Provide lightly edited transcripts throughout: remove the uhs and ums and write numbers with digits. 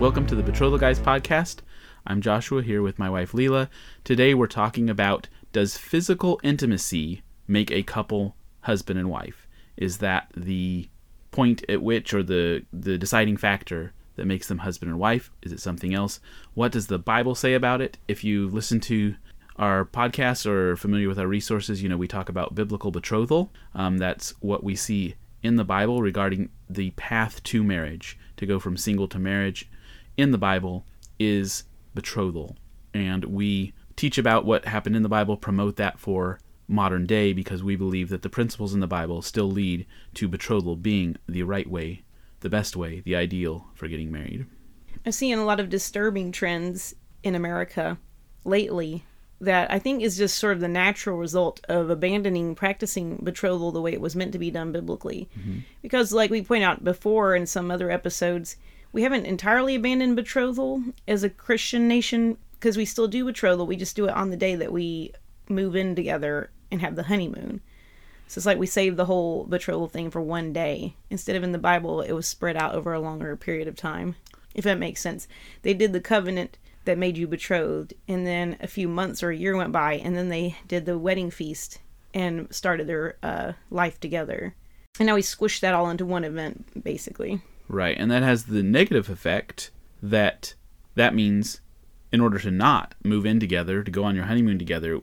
Welcome to the Betrothal Guys podcast. I'm Joshua here with my wife Leela. Today we're talking about, does physical intimacy make a couple husband and wife? Is that the point at which, or the deciding factor that makes them husband and wife? Is it something else? What does the Bible say about it? If you listen to our podcast or are familiar with our resources, we talk about biblical betrothal. That's what we see in the Bible regarding the path to marriage. To go from single to marriage in the Bible is betrothal. And we teach about what happened in the Bible, promote that for modern day, because we believe that the principles in the Bible still lead to betrothal being the right way, the best way, the ideal for getting married. I've seen a lot of disturbing trends in America lately that I think is just sort of the natural result of abandoning practicing betrothal the way it was meant to be done biblically. Mm-hmm. Because like we point out before in some other episodes, we haven't entirely abandoned betrothal as a Christian nation, because we still do betrothal. We just do it on the day that we move in together and have the honeymoon. So it's like we saved the whole betrothal thing for one day. Instead of in the Bible, it was spread out over a longer period of time, if that makes sense. They did the covenant that made you betrothed, and then a few months or a year went by, and then they did the wedding feast and started their life together. And now we squished that all into one event, basically. Right, and that has the negative effect that means in order to not move in together, to go on your honeymoon together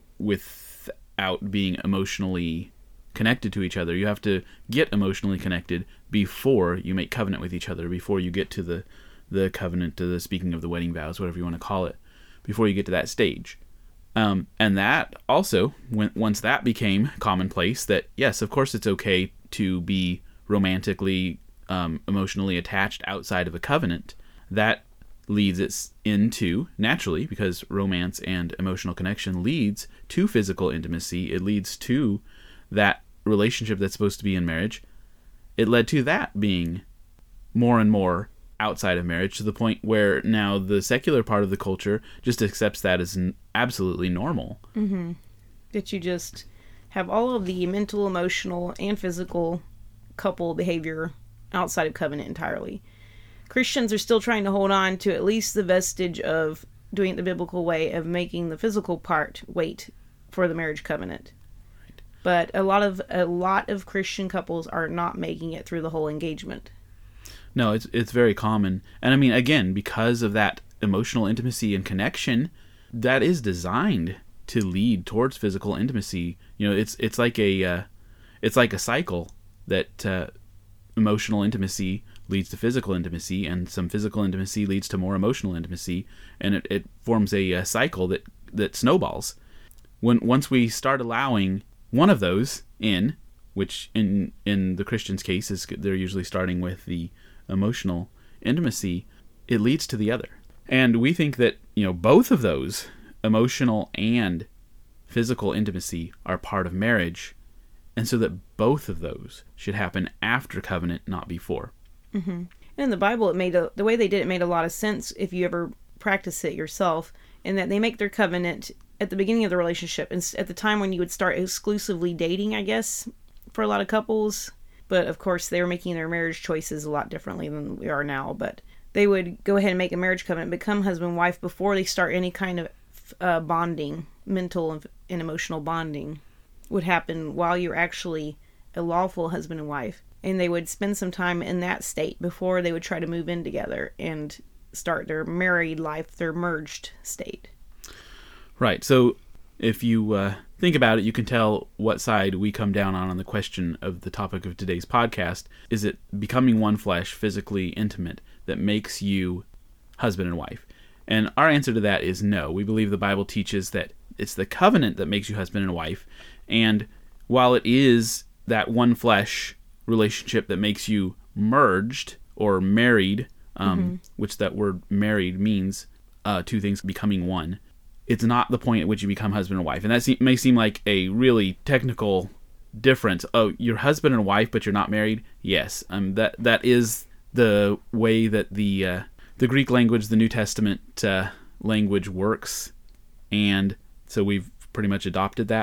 without being emotionally connected to each other, you have to get emotionally connected before you make covenant with each other, before you get to the covenant, to the speaking of the wedding vows, whatever you want to call it, before you get to that stage. And that also, once that became commonplace, that yes, of course it's okay to be romantically, emotionally attached outside of a covenant, that leads it into, naturally, because romance and emotional connection leads to physical intimacy, it leads to that relationship that's supposed to be in marriage. It led to that being more and more outside of marriage, to the point where now the secular part of the culture just accepts that as absolutely normal. Mm-hmm. That you just have all of the mental, emotional, and physical couple behavior outside of covenant entirely. Christians are still trying to hold on to at least the vestige of doing it the biblical way of making the physical part wait for the marriage covenant. Right. But a lot of Christian couples are not making it through the whole engagement. No, it's very common. And I mean, again, because of that emotional intimacy and connection, that is designed to lead towards physical intimacy. It's like a cycle that emotional intimacy leads to physical intimacy, and some physical intimacy leads to more emotional intimacy, and it forms a cycle that snowballs. Once we start allowing one of those in, which in the Christian's case is they're usually starting with the emotional intimacy, it leads to the other. And we think that, both of those, emotional and physical intimacy, are part of marriage, and so that both of those should happen after covenant, not before. Mm-hmm. And in the Bible, the way they did it made a lot of sense if you ever practice it yourself, in that they make their covenant at the beginning of the relationship, and at the time when you would start exclusively dating, I guess, for a lot of couples. But of course, they were making their marriage choices a lot differently than we are now. But they would go ahead and make a marriage covenant, become husband and wife before they start any kind of bonding, mental and emotional bonding would happen while you're actually a lawful husband and wife. And they would spend some time in that state before they would try to move in together and start their married life, their merged state. Right. So if you think about it, you can tell what side we come down on the question of the topic of today's podcast. Is it becoming one flesh, physically intimate, that makes you husband and wife? And our answer to that is no. We believe the Bible teaches that it's the covenant that makes you husband and wife. And while it is that one flesh relationship that makes you merged or married, which that word married means two things becoming one, it's not the point at which you become husband and wife. And that may seem like a really technical difference. Oh, you're husband and wife, but you're not married? Yes. That is the way that the Greek language, the New Testament language works. And so we've pretty much adopted that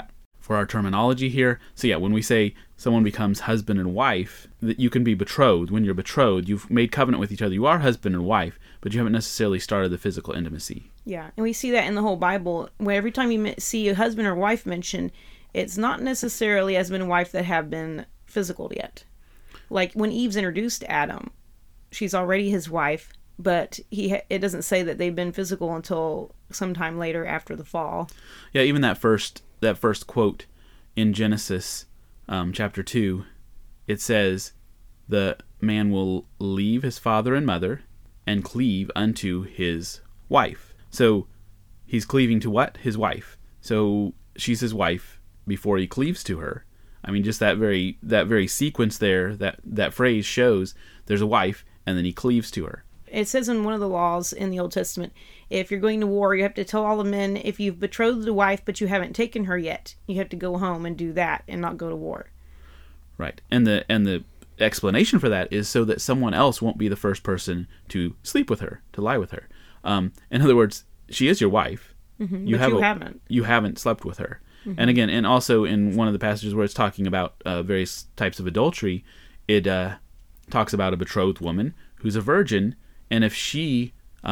for our terminology here. So yeah, when we say someone becomes husband and wife, that you can be betrothed. When you're betrothed, you've made covenant with each other. You are husband and wife, but you haven't necessarily started the physical intimacy. Yeah, and we see that in the whole Bible, where every time you see a husband or wife mentioned, it's not necessarily husband and wife that have been physical yet. Like when Eve's introduced to Adam, she's already his wife, but it doesn't say that they've been physical until sometime later after the fall. Yeah, even that first quote in Genesis chapter 2, it says, the man will leave his father and mother and cleave unto his wife. So he's cleaving to what? His wife. So she's his wife before he cleaves to her. I mean, just that very sequence there, that phrase shows there's a wife, and then he cleaves to her. It says in one of the laws in the Old Testament, if you're going to war, you have to tell all the men, if you've betrothed a wife but you haven't taken her yet, you have to go home and do that and not go to war. Right. And the explanation for that is so that someone else won't be the first person to sleep with her, to lie with her. In other words, she is your wife. Mm-hmm, you haven't. You haven't slept with her. Mm-hmm. And again, and also in one of the passages where it's talking about various types of adultery, it talks about a betrothed woman who's a virgin, and if she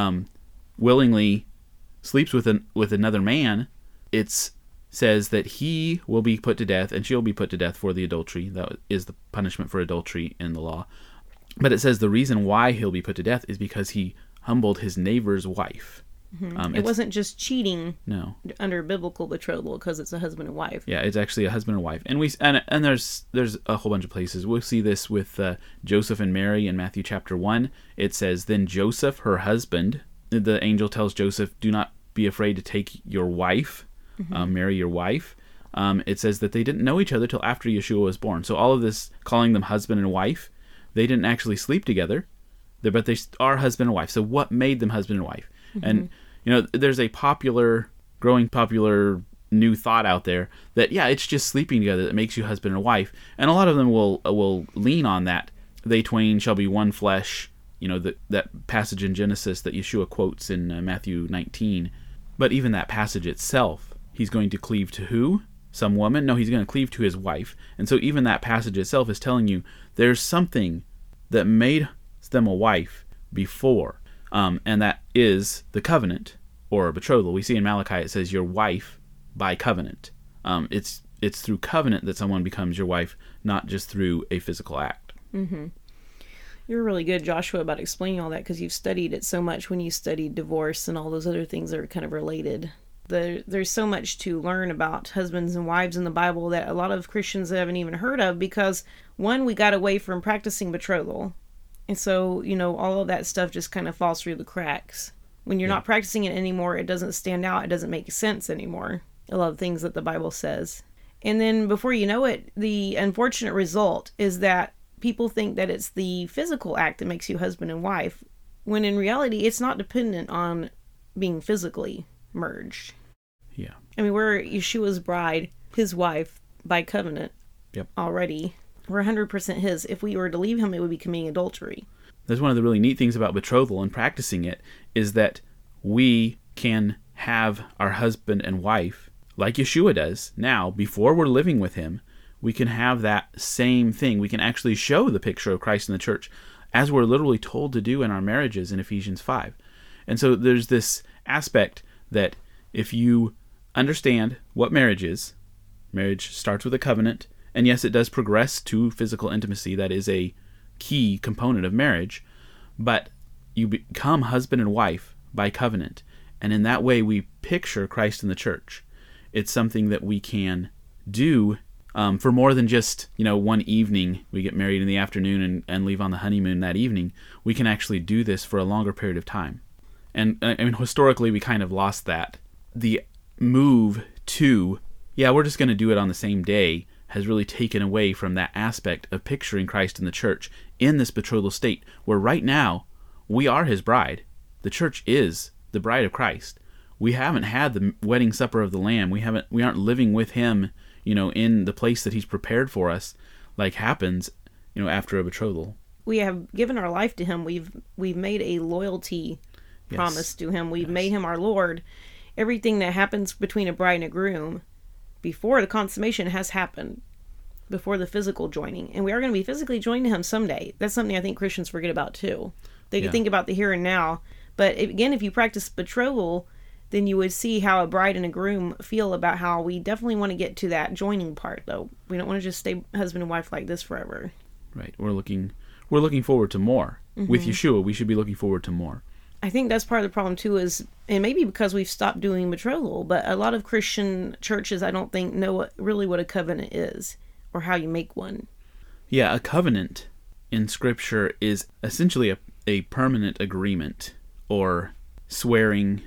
willingly sleeps with another man, it says that he will be put to death, and she'll be put to death for the adultery. That is the punishment for adultery in the law. But it says the reason why he'll be put to death is because he humbled his neighbor's wife. Mm-hmm. It wasn't just cheating. No. Under biblical betrothal, because it's a husband and wife. Yeah, it's actually a husband and wife, and there's a whole bunch of places. We'll see this with Joseph and Mary in Matthew chapter 1. It says, then Joseph, her husband, the angel tells Joseph, do not be afraid to take your wife, Mary, your wife. It says that they didn't know each other till after Yeshua was born. So all of this, calling them husband and wife, they didn't actually sleep together, but they are husband and wife. So what made them husband and wife? And there's a growing popular new thought out there that it's just sleeping together that makes you husband and wife, and a lot of them will lean on that. They twain shall be one flesh. That passage in Genesis that Yeshua quotes in Matthew 19. But even that passage itself, he's going to cleave to who? Some woman? No, he's going to cleave to his wife. And so even that passage itself is telling you there's something that made them a wife before. And that is the covenant or betrothal. We see in Malachi it says your wife by covenant. It's through covenant that someone becomes your wife, not just through a physical act. Mm-hmm. You're really good, Joshua, about explaining all that because you've studied it so much when you studied divorce and all those other things that are kind of related. There's so much to learn about husbands and wives in the Bible that a lot of Christians haven't even heard of because, one, we got away from practicing betrothal. And so, all of that stuff just kind of falls through the cracks. When you're not practicing it anymore, it doesn't stand out. It doesn't make sense anymore. A lot of things that the Bible says. And then before you know it, the unfortunate result is that people think that it's the physical act that makes you husband and wife, when in reality, it's not dependent on being physically merged. Yeah. I mean, we're Yeshua's bride, his wife, by covenant already. We're 100% his. If we were to leave him, it would be committing adultery. That's one of the really neat things about betrothal and practicing it is that we can have our husband and wife, like Yeshua does now, before we're living with him. We can have that same thing. We can actually show the picture of Christ in the church as we're literally told to do in our marriages in Ephesians 5. And so there's this aspect that if you understand what marriage is, marriage starts with a covenant, and yes, it does progress to physical intimacy. That is a key component of marriage, but you become husband and wife by covenant. And in that way, we picture Christ in the church. It's something that we can do for more than just, one evening. We get married in the afternoon and leave on the honeymoon that evening. We can actually do this for a longer period of time. And I mean, historically, we kind of lost that. The move to, we're just going to do it on the same day has really taken away from that aspect of picturing Christ in the church in this betrothal state, where right now we are his bride. The church is the bride of Christ. We haven't had the wedding supper of the Lamb. We aren't living with him, in the place that he's prepared for us, like happens, after a betrothal. We have given our life to him. We've made a loyalty promise to him. We've made him our Lord. Everything that happens between a bride and a groom before the consummation has happened, before the physical joining. And we are going to be physically joined to him someday. That's something I think Christians forget about too. They can think about the here and now. But again, if you practice betrothal, then you would see how a bride and a groom feel about how we definitely want to get to that joining part, though. We don't want to just stay husband and wife like this forever. Right. We're looking forward to more. With Yeshua, we should be looking forward to more. I think that's part of the problem too, is, and maybe because we've stopped doing betrothal, but a lot of Christian churches, I don't think, know really what a covenant is or how you make one. Yeah, a covenant in Scripture is essentially a permanent agreement or swearing,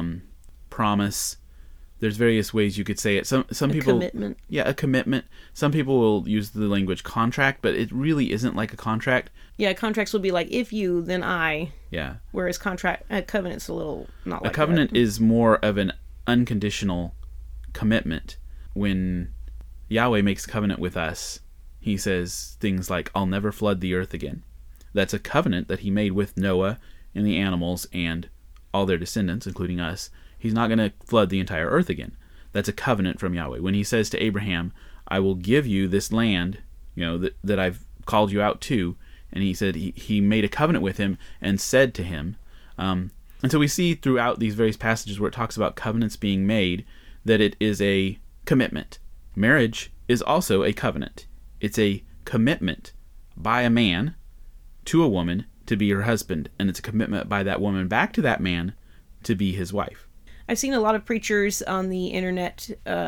promise. There's various ways you could say it. Some people, commitment. Yeah, a commitment. Some people will use the language contract, but it really isn't like a contract. Yeah, contracts would be like, if you, then I. Yeah. Whereas covenant's a little not like that. A covenant that. is more of an unconditional commitment. When Yahweh makes a covenant with us, he says things like, I'll never flood the earth again. That's a covenant that he made with Noah and the animals and all their descendants, including us. He's not going to flood the entire earth again. That's a covenant from Yahweh. When he says to Abraham, I will give you this land, that I've called you out to, and he said he made a covenant with him and said to him, and so we see throughout these various passages where it talks about covenants being made, that it is a commitment. Marriage is also a covenant. It's a commitment by a man to a woman to be her husband, and it's a commitment by that woman back to that man to be his wife. I've seen a lot of preachers on the internet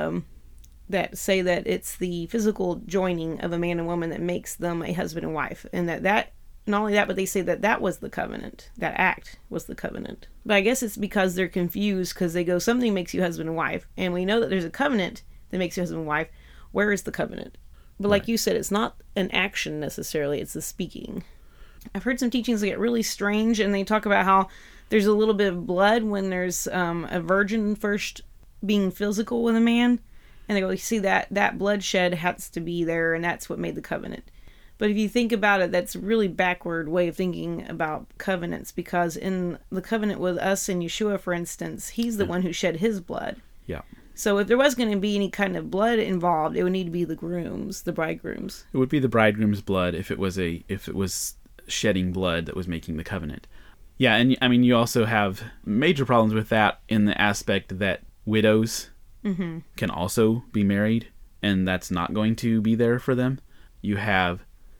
that say that it's the physical joining of a man and woman that makes them a husband and wife, and that not only that, but they say that was the covenant. That act was the covenant. But I guess it's because they're confused, because they go, something makes you husband and wife, and we know that there's a covenant that makes you husband and wife. Where is the covenant? But like you said, it's not an action necessarily, it's the speaking. I've heard some teachings that get really strange, and they talk about how there's a little bit of blood when there's a virgin first being physical with a man. And they go, you see, that bloodshed has to be there, and that's what made the covenant. But if you think about it, that's a really backward way of thinking about covenants, because in the covenant with us and Yeshua, for instance, he's the one who shed his blood. Yeah. So if there was going to be any kind of blood involved, it would need to be the bridegrooms. It would be the bridegroom's blood if it was shedding blood that was making the covenant. Yeah, and I mean, you also have major problems with that in the aspect that widows can also be married, and that's not going to be there for them. You have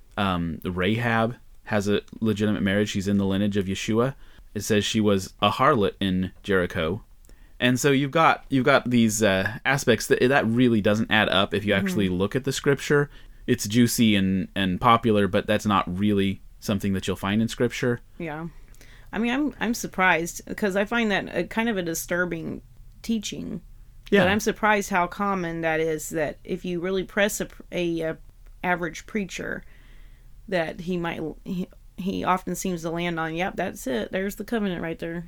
Rahab has a legitimate marriage. She's in the lineage of Yeshua. It says she was a harlot in Jericho. And so you've got these aspects that really doesn't add up if you actually look at the Scripture. It's juicy and popular, but that's not really something that you'll find in Scripture. Yeah. I mean, I'm surprised, because I find that kind of a disturbing teaching. Yeah. But I'm surprised how common that is, that if you really press a average preacher, that he often seems to land on, yep, that's it. There's the covenant right there.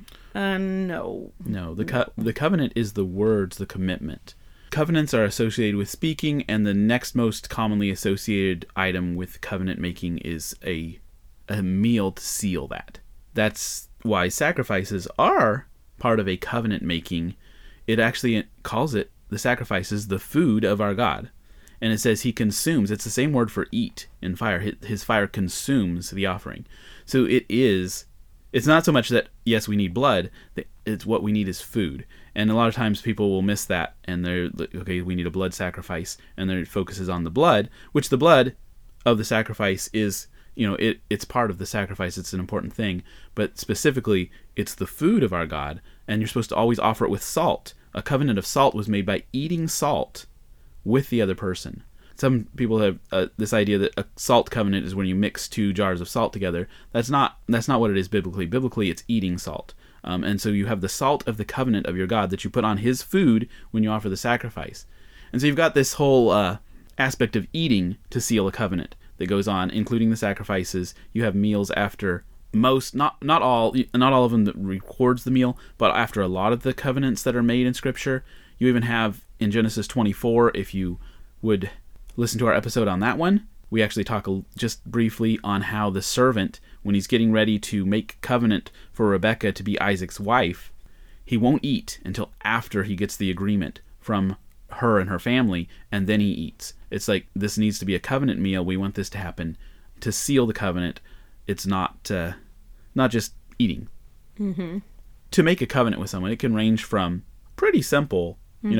No. No, the covenant is the words, the commitment. Covenants are associated with speaking, and the next most commonly associated item with covenant making is a meal to seal that. That's why sacrifices are part of a covenant making. It actually calls it, the sacrifices, the food of our God. And it says he consumes. It's the same word for eat in fire. His fire consumes the offering. So it's not so much that, yes, we need blood. It's what we need is food. And a lot of times people will miss that, and they're, okay, we need a blood sacrifice, and their focus is on the blood, which the blood of the sacrifice is, it's part of the sacrifice. It's an important thing. But specifically, it's the food of our God, and you're supposed to always offer it with salt. A covenant of salt was made by eating salt with the other person. Some people have this idea that a salt covenant is when you mix 2 jars of salt together. That's not what it is biblically. Biblically, it's eating salt. And so you have the salt of the covenant of your God that you put on his food when you offer the sacrifice. And so you've got this whole aspect of eating to seal a covenant that goes on, including the sacrifices. You have meals after most, not all of them that records the meal, but after a lot of the covenants that are made in Scripture. You even have in Genesis 24, if you would listen to our episode on that one, we actually talk just briefly on how the servant, when he's getting ready to make covenant for Rebekah to be Isaac's wife, he won't eat until after he gets the agreement from her and her family, and then he eats. It's like, this needs to be a covenant meal. We want this to happen to seal the covenant. It's not just eating. Mm-hmm. To make a covenant with someone, it can range from pretty simple,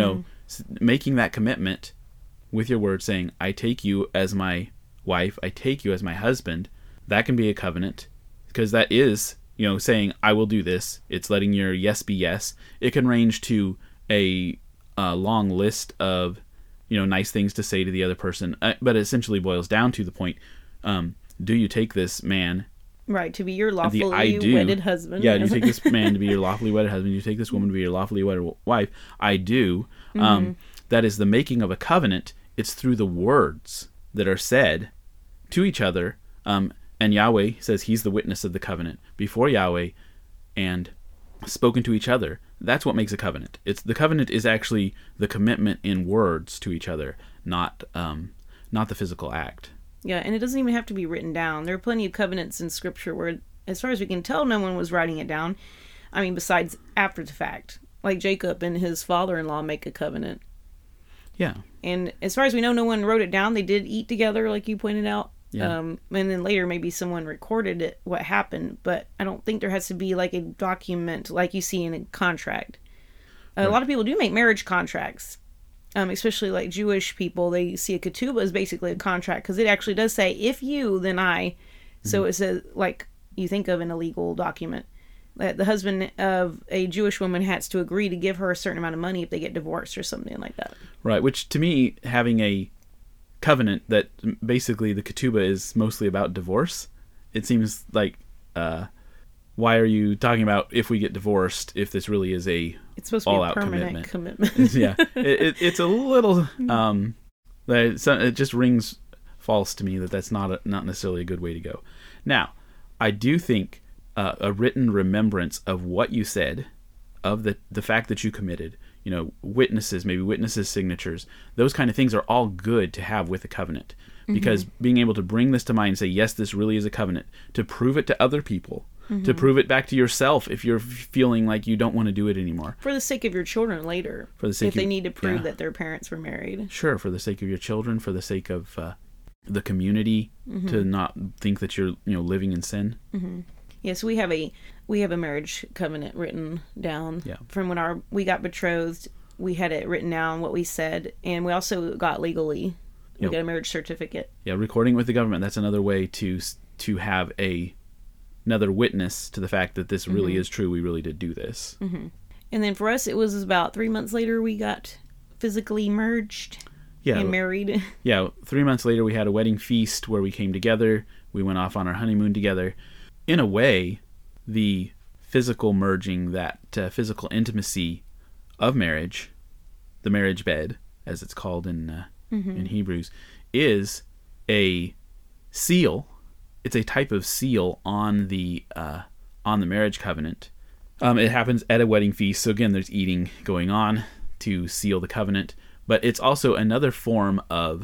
making that commitment with your word, saying, I take you as my wife, I take you as my husband. That can be a covenant, because that is, saying, I will do this. It's letting your yes be yes. It can range to a long list of, nice things to say to the other person, but it essentially boils down to the point, do you take this man, right, to be your lawfully wedded husband? Yeah, do you take this man to be your lawfully wedded husband? Do you take this woman to be your lawfully wedded wife? I do. That is the making of a covenant. It's through the words that are said to each other. And Yahweh says he's the witness of the covenant before Yahweh and spoken to each other. That's what makes a covenant. The covenant is actually the commitment in words to each other, not the physical act. Yeah, and it doesn't even have to be written down. There are plenty of covenants in Scripture where, as far as we can tell, no one was writing it down. I mean, besides after the fact. Like Jacob and his father-in-law make a covenant. Yeah. And as far as we know, no one wrote it down. They did eat together, like you pointed out. Yeah. And then later maybe someone recorded it, what happened. But I don't think there has to be like a document like you see in a contract. Right. A lot of people do make marriage contracts. Especially like Jewish people, they see a ketubah as basically a contract, because it actually does say, if you, then I. So it's like you think of an illegal document. That the husband of a Jewish woman has to agree to give her a certain amount of money if they get divorced or something like that. Right, which to me, having a covenant that basically the ketubah is mostly about divorce, it seems like, why are you talking about if we get divorced if this really is it's supposed to be a permanent commitment. Yeah, it's a little it just rings false to me that's not necessarily a good way to go. Now, I do think a written remembrance of what you said, of the fact that you committed, witnesses, maybe witnesses' signatures, those kind of things are all good to have with a covenant, because being able to bring this to mind and say, yes, this really is a covenant, to prove it to other people, to prove it back to yourself if you're feeling like you don't want to do it anymore. For the sake of your children later, if they need to prove that their parents were married. Sure, for the sake of your children, for the sake of the community, to not think that you're living in sin. Yes, we have a marriage covenant written down. Yeah. From when we got betrothed. We had it written down what we said, and we also got legally. We got a marriage certificate. Yeah, recording with the government. That's another way to have another witness to the fact that this really is true. We really did do this. And then for us, it was about 3 months later we got physically merged and married. Yeah, 3 months later we had a wedding feast where we came together. We went off on our honeymoon together. In a way, the physical merging, that physical intimacy of marriage, the marriage bed, as it's called in Hebrews, is a seal. It's a type of seal on the marriage covenant. It happens at a wedding feast, so again, there's eating going on to seal the covenant, but it's also another form of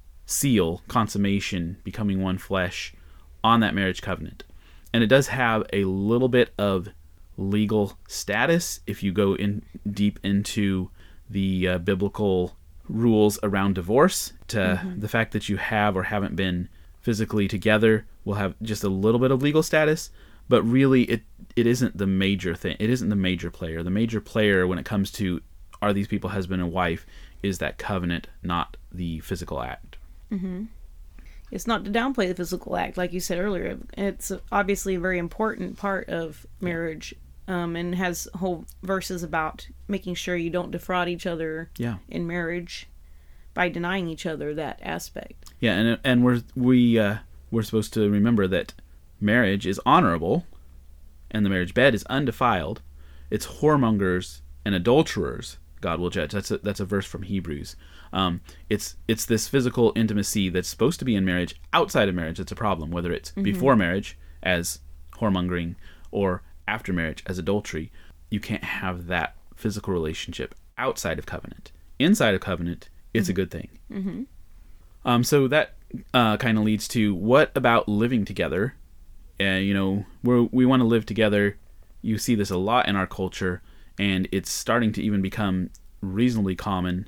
seal, consummation, becoming one flesh on that marriage covenant. And it does have a little bit of legal status if you go in deep into the biblical rules around divorce. The fact that you have or haven't been physically together will have just a little bit of legal status, but really it isn't the major thing. It isn't the major player. The major player when it comes to are these people husband and wife is that covenant, not the physical act. It's not to downplay the physical act, like you said earlier. It's obviously a very important part of marriage, and has whole verses about making sure you don't defraud each other in marriage by denying each other that aspect. Yeah, and we're supposed to remember that marriage is honorable, and the marriage bed is undefiled. It's whoremongers and adulterers God will judge. That's a verse from Hebrews. It's this physical intimacy that's supposed to be in marriage. Outside of marriage, it's a problem. Whether it's before marriage as whoremongering or after marriage as adultery, you can't have that physical relationship outside of covenant. Inside of covenant, it's a good thing. So that kind of leads to, what about living together? We want to live together. You see this a lot in our culture, and it's starting to even become reasonably common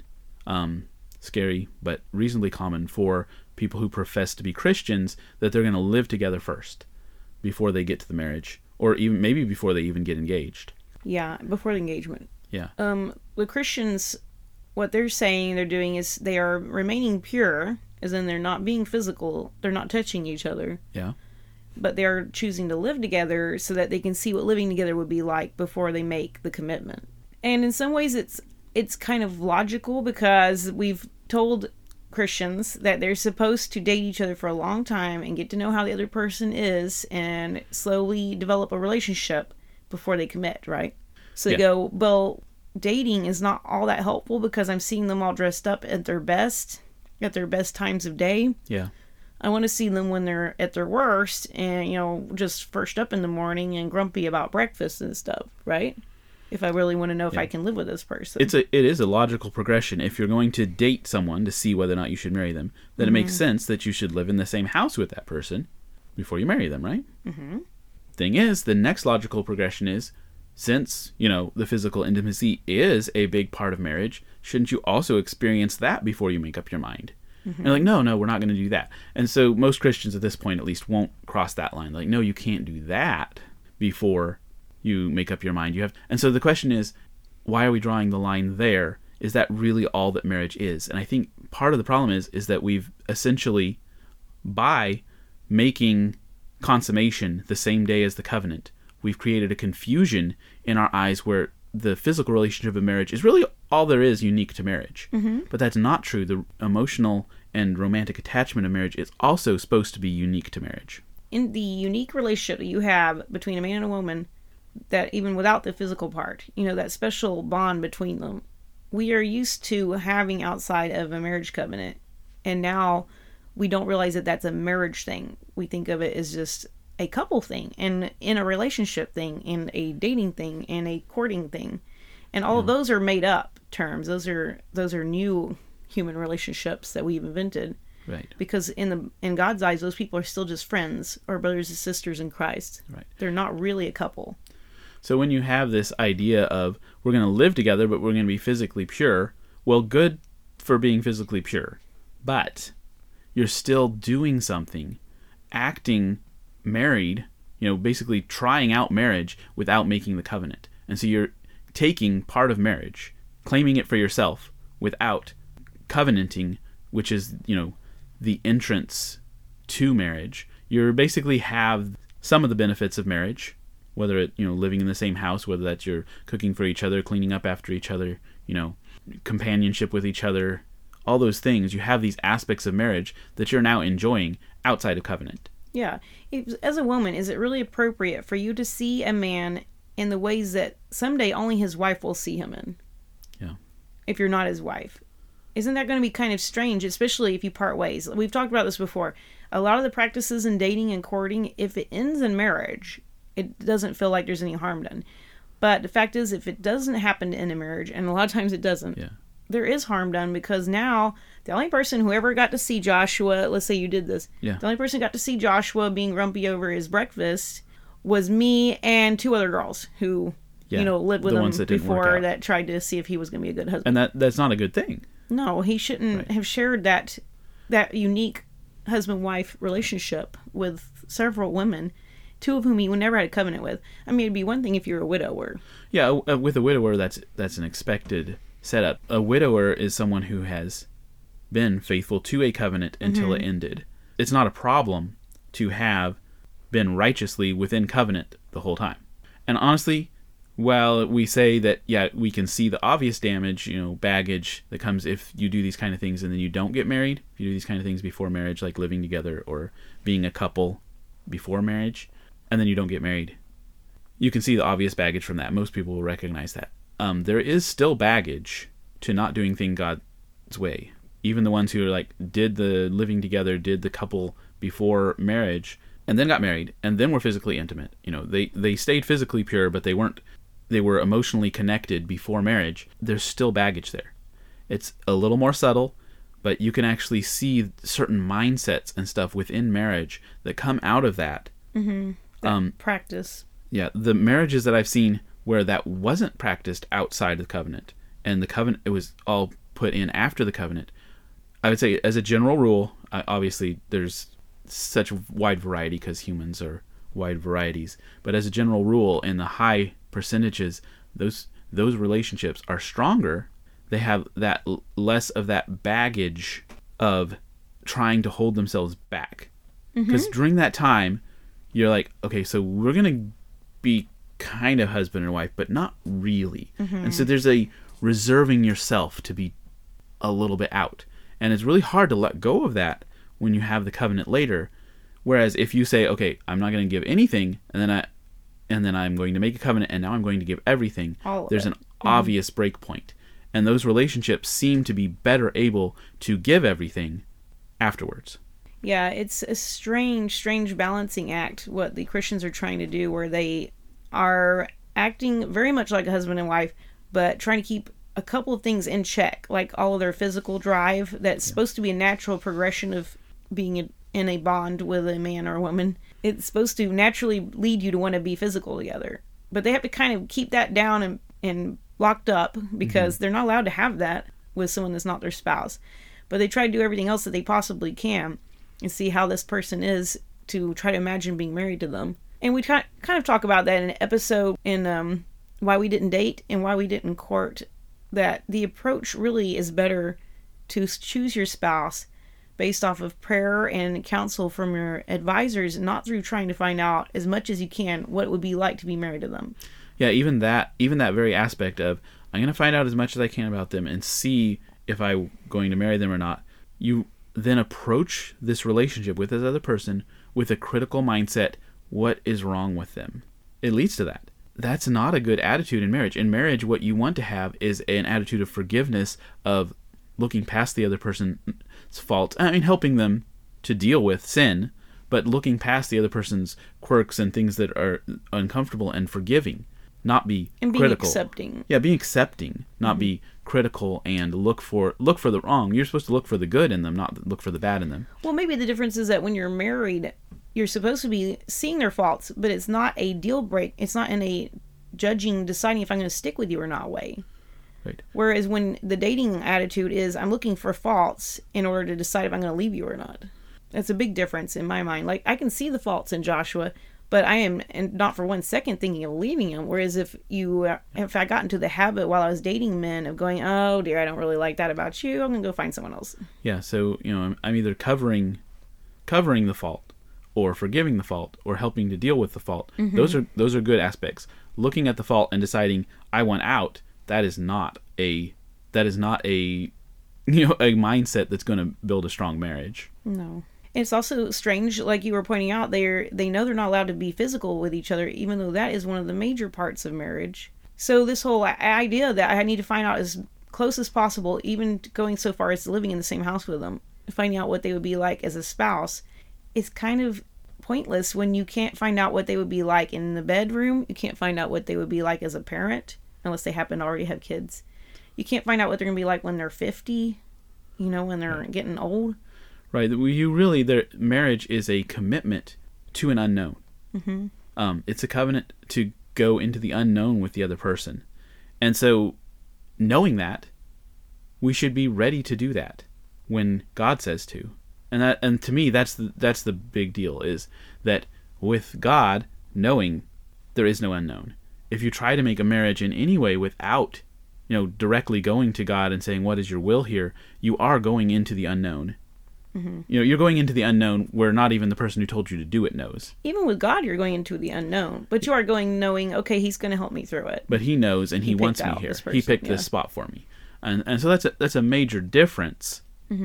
scary, but reasonably common for people who profess to be Christians, that they're going to live together first before they get to the marriage, or even maybe before they even get engaged. Yeah, before the engagement. Yeah. The Christians, what they're saying they're doing is they are remaining pure, as in they're not being physical, they're not touching each other. Yeah. But they're choosing to live together so that they can see what living together would be like before they make the commitment. And in some ways it's kind of logical, because we've told Christians that they're supposed to date each other for a long time and get to know how the other person is and slowly develop a relationship before they commit, right? So they go, well, dating is not all that helpful because I'm seeing them all dressed up at their best times of day. Yeah. I want to see them when they're at their worst and, just first up in the morning and grumpy about breakfast and stuff, right? If I really want to know if I can live with this person. It is a logical progression. If you're going to date someone to see whether or not you should marry them, then it makes sense that you should live in the same house with that person before you marry them, right? Mm-hmm. Thing is, the next logical progression is, since, the physical intimacy is a big part of marriage, shouldn't you also experience that before you make up your mind? Mm-hmm. And like, no, we're not going to do that. And so most Christians at this point, at least, won't cross that line. Like, no, you can't do that before you make up your mind. And so the question is, why are we drawing the line there? Is that really all that marriage is? And I think part of the problem is that we've essentially, by making consummation the same day as the covenant, we've created a confusion in our eyes where the physical relationship of marriage is really all there is unique to marriage. Mm-hmm. But that's not true. The emotional and romantic attachment of marriage is also supposed to be unique to marriage. In the unique relationship that you have between a man and a woman, that even without the physical part, that special bond between them, we are used to having outside of a marriage covenant. And now we don't realize that that's a marriage thing. We think of it as just a couple thing, and in a relationship thing, and a dating thing, and a courting thing. And all of those are made up terms. Those are new human relationships that we've invented. Right. Because in God's eyes, those people are still just friends or brothers and sisters in Christ. Right. They're not really a couple. So when you have this idea of we're going to live together, but we're going to be physically pure, well, good for being physically pure. But you're still doing something, acting married, basically trying out marriage without making the covenant. And so you're taking part of marriage, claiming it for yourself without covenanting, which is, the entrance to marriage. You basically have some of the benefits of marriage, whether it, living in the same house, whether that's you're cooking for each other, cleaning up after each other, companionship with each other, all those things. You have these aspects of marriage that you're now enjoying outside of covenant. Yeah. As a woman, is it really appropriate for you to see a man in the ways that someday only his wife will see him in? Yeah. If you're not his wife. Isn't that going to be kind of strange, especially if you part ways? We've talked about this before. A lot of the practices in dating and courting, if it ends in marriage, it doesn't feel like there's any harm done. But the fact is, if it doesn't happen to end in marriage, and a lot of times it doesn't, there is harm done, because now the only person who ever got to see Joshua, let's say you did this, the only person who got to see Joshua being grumpy over his breakfast was me and two other girls who, lived with him before, that tried to see if he was going to be a good husband. And that's not a good thing. No, he shouldn't have shared that unique husband-wife relationship with several women, two of whom he never had a covenant with. I mean, it'd be one thing if you're a widower. Yeah, with a widower, that's an expected setup. A widower is someone who has been faithful to a covenant until it ended. It's not a problem to have been righteously within covenant the whole time. And honestly, while we say that, we can see the obvious damage, baggage that comes if you do these kind of things and then you don't get married, if you do these kind of things before marriage, like living together or being a couple before marriage, and then you don't get married, you can see the obvious baggage from that. Most people will recognize that. There is still baggage to not doing things God's way. Even the ones who are did the living together, did the couple before marriage, and then got married, and then were physically intimate. They stayed physically pure, but they were emotionally connected before marriage. There's still baggage there. It's a little more subtle, but you can actually see certain mindsets and stuff within marriage that come out of that. Mm-hmm. Practice. Yeah, the marriages that I've seen where that wasn't practiced outside of the covenant, and the covenant, it was all put in after the covenant. I would say, as a general rule, obviously there's such a wide variety because humans are wide varieties, but as a general rule, in the high percentages, those relationships are stronger. They have that less of that baggage of trying to hold themselves back. Because during that time, you're like, okay, so we're going to be kind of husband and wife, but not really. And so there's a reserving yourself to be a little bit out. And it's really hard to let go of that when you have the covenant later. Whereas if you say, okay, I'm not going to give anything, and then I'm going to make a covenant, and now I'm going to give everything, there's an obvious break point. And those relationships seem to be better able to give everything afterwards. Yeah, it's a strange balancing act, what the Christians are trying to do, where they are acting very much like a husband and wife, but trying to keep a couple of things in check, like all of their physical drive that's supposed to be a natural progression of being in a bond with a man or a woman. It's supposed to naturally lead you to want to be physical together. But they have to kind of keep that down and locked up, because they're not allowed to have that with someone that's not their spouse. But they try to do everything else that they possibly can and see how this person is to try to imagine being married to them. And we kind of talk about that in an episode in Why We Didn't Date and Why We Didn't Court, that the approach really is better to choose your spouse based off of prayer and counsel from your advisors, not through trying to find out as much as you can what it would be like to be married to them. Yeah, even that very aspect of, I'm going to find out as much as I can about them and see if I'm going to marry them or not. You then approach this relationship with this other person with a critical mindset. What is wrong with them? It leads to that. That's not a good attitude in marriage. In marriage, what you want to have is an attitude of forgiveness, of looking past the other person's fault. I mean, helping them to deal with sin, but looking past the other person's quirks and things that are uncomfortable, and forgiving, not be and critical. Being accepting. Yeah, being accepting, not be critical and look for the wrong. You're supposed to look for the good in them, not look for the bad in them. Well, maybe the difference is that when you're married, you're supposed to be seeing their faults, but it's not a deal break. It's not in a judging, deciding if I'm going to stick with you or not way. Right. Whereas when the dating attitude is, I'm looking for faults in order to decide if I'm going to leave you or not. That's a big difference in my mind. Like, I can see the faults in Joshua, but I am not for 1 second thinking of leaving him. Whereas if I got into the habit while I was dating men of going, oh dear, I don't really like that about you, I'm going to go find someone else. Yeah, so, I'm either covering the fault, or forgiving the fault, or helping to deal with the fault. Those are good aspects. Looking at the fault and deciding I want out, that is not a mindset that's going to build a strong marriage. No. It's also strange, like you were pointing out, they know they're not allowed to be physical with each other, even though that is one of the major parts of marriage. So this whole idea that I need to find out as close as possible, even going so far as living in the same house with them, finding out what they would be like as a spouse, is kind of pointless when you can't find out what they would be like in the bedroom. You can't find out what they would be like as a parent, unless they happen to already have kids. You can't find out what they're going to be like when they're 50, when they're getting old. Right. Their marriage is a commitment to an unknown. It's a covenant to go into the unknown with the other person. And so, knowing that, we should be ready to do that when God says to. And to me, that's the big deal, is that with God, knowing there is no unknown. If you try to make a marriage in any way without, directly going to God and saying, what is your will here, you are going into the unknown. You're going into the unknown where not even the person who told you to do it knows. Even with God, you're going into the unknown, but you are going knowing, okay, he's going to help me through it. But he knows, and he wants me here. He picked this spot for me. And so that's a major difference.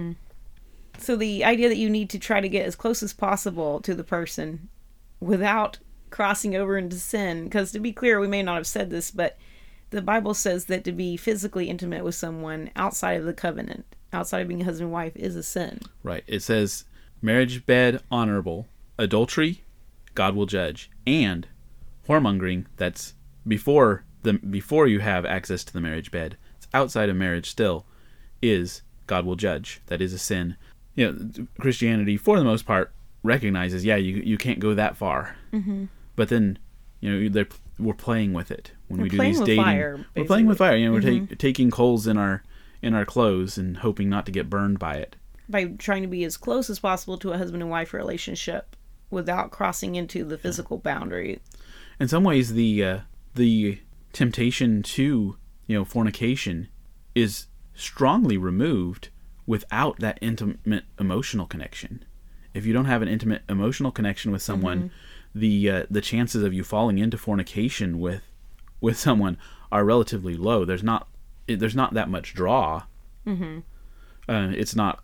So the idea that you need to try to get as close as possible to the person without crossing over into sin, because to be clear, we may not have said this, but the Bible says that to be physically intimate with someone outside of the covenant, outside of being a husband and wife, is a sin. Right. It says, marriage bed honorable, adultery, God will judge, and whoremongering, that's before you have access to the marriage bed, it's outside of marriage still, is God will judge. That is a sin. Christianity, for the most part, recognizes, you can't go that far. But then, we're playing with it when we do these dating. Fire, we're playing with fire. We're taking coals in our in our clothes and hoping not to get burned by it. By trying to be as close as possible to a husband and wife relationship without crossing into the physical boundary. In some ways, the temptation to, fornication is strongly removed without that intimate emotional connection. If you don't have an intimate emotional connection with someone, the chances of you falling into fornication with someone are relatively low. There's not that much draw. It's not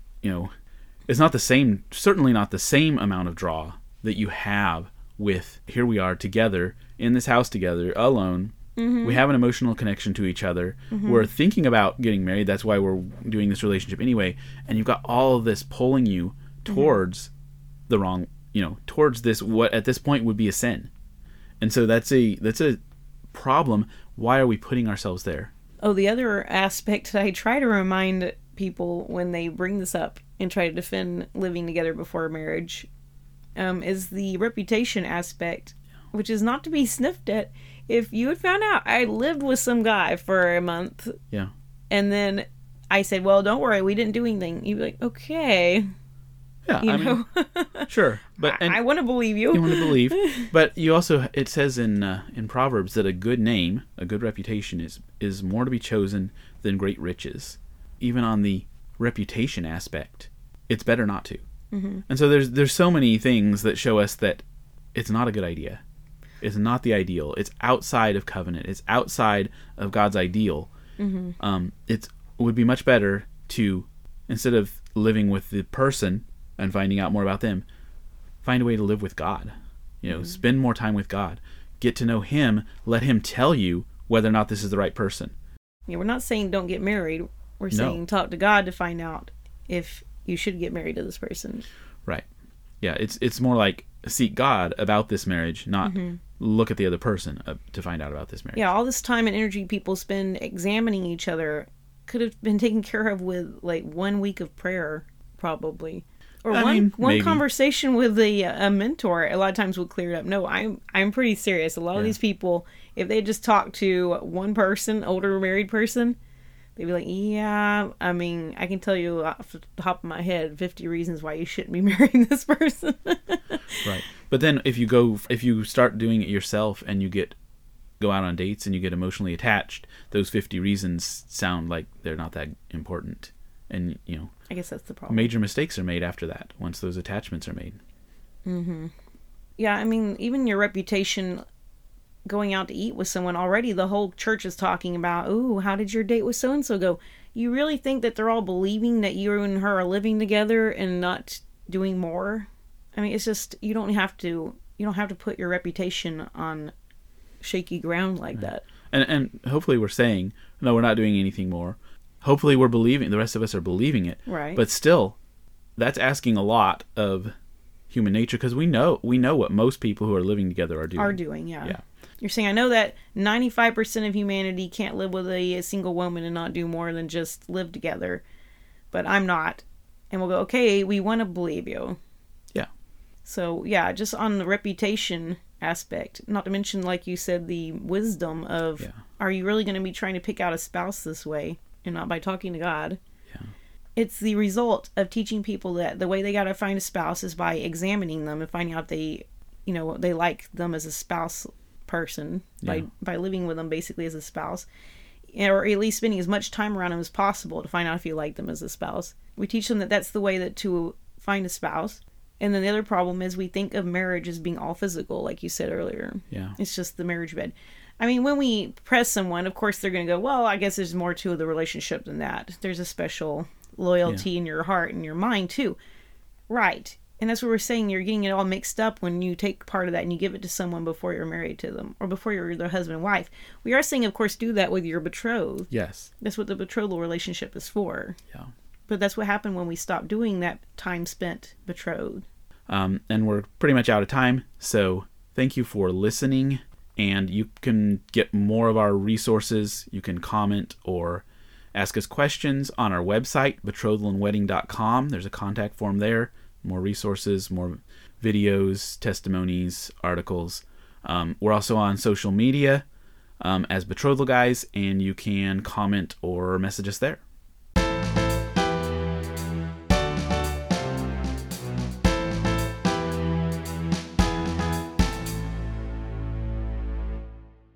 it's not the same, certainly not the same amount of draw that you have with, here we are together in this house together alone. We have an emotional connection to each other. We're thinking about getting married. That's why we're doing this relationship anyway. And you've got all of this pulling you towards the wrong, towards this, what at this point would be a sin. And so that's a problem. Why are we putting ourselves there? Oh, the other aspect that I try to remind people when they bring this up and try to defend living together before marriage is the reputation aspect, which is not to be sniffed at. If you had found out I lived with some guy for a month, and then I said, well, don't worry, we didn't do anything, you'd be like, okay. Yeah, sure. But I want to believe you. You want to believe. But you also, it says in Proverbs that a good name, a good reputation is more to be chosen than great riches. Even on the reputation aspect, it's better not to. And so there's so many things that show us that it's not a good idea. It's not the ideal. It's outside of covenant. It's outside of God's ideal. It would be much better to, instead of living with the person and finding out more about them, find a way to live with God. Spend more time with God. Get to know Him. Let Him tell you whether or not this is the right person. Yeah, we're not saying don't get married. We're saying talk to God to find out if you should get married to this person. Right. Yeah, it's more like seek God about this marriage, not look at the other person to find out about this marriage. Yeah, all this time and energy people spend examining each other could have been taken care of with like 1 week of prayer, probably. Or one conversation with a mentor a lot of times would clear it up. No, I'm pretty serious. A lot of these people, if they just talk to one person, older married person, they'd be like, yeah, I mean, I can tell you off the top of my head 50 reasons why you shouldn't be marrying this person. Right. But then if you start doing it yourself and you go out on dates and you get emotionally attached, those 50 reasons sound like they're not that important. And, I guess that's the problem. Major mistakes are made after that, once those attachments are made. Yeah, I mean, even your reputation going out to eat with someone, already the whole church is talking about, ooh, how did your date with so-and-so go? You really think that they're all believing that you and her are living together and not doing more? I mean, it's just, you don't have to put your reputation on shaky ground like that. And hopefully we're saying, no, we're not doing anything more. Hopefully we're believing, the rest of us are believing it. Right. But still, that's asking a lot of human nature, because we know what most people who are living together are doing. Yeah. You're saying, I know that 95% of humanity can't live with a single woman and not do more than just live together, but I'm not. And we'll go, okay, we want to believe you. Yeah. So, yeah, just on the reputation aspect, not to mention, like you said, the wisdom of, are you really going to be trying to pick out a spouse this way and not by talking to God? Yeah. It's the result of teaching people that the way they got to find a spouse is by examining them and finding out they like them as a spouse person, by living with them basically as a spouse, or at least spending as much time around them as possible to find out if you like them as a spouse. We teach them that that's the way that to find a spouse. And then the other problem is we think of marriage as being all physical, like you said earlier. Yeah. It's just the marriage bed. I mean, when we press someone, of course they're going to go, well, I guess there's more to the relationship than that. There's a special loyalty in your heart and your mind too. Right. And that's what we're saying. You're getting it all mixed up when you take part of that and you give it to someone before you're married to them or before you're their husband and wife. We are saying, of course, do that with your betrothed. Yes. That's what the betrothal relationship is for. Yeah. But that's what happened when we stopped doing that time spent betrothed. And we're pretty much out of time. So thank you for listening. And you can get more of our resources. You can comment or ask us questions on our website, betrothalandwedding.com. There's a contact form there. More resources, more videos, testimonies, articles. We're also on social media. as Betrothal Guys, and you can comment or message us there.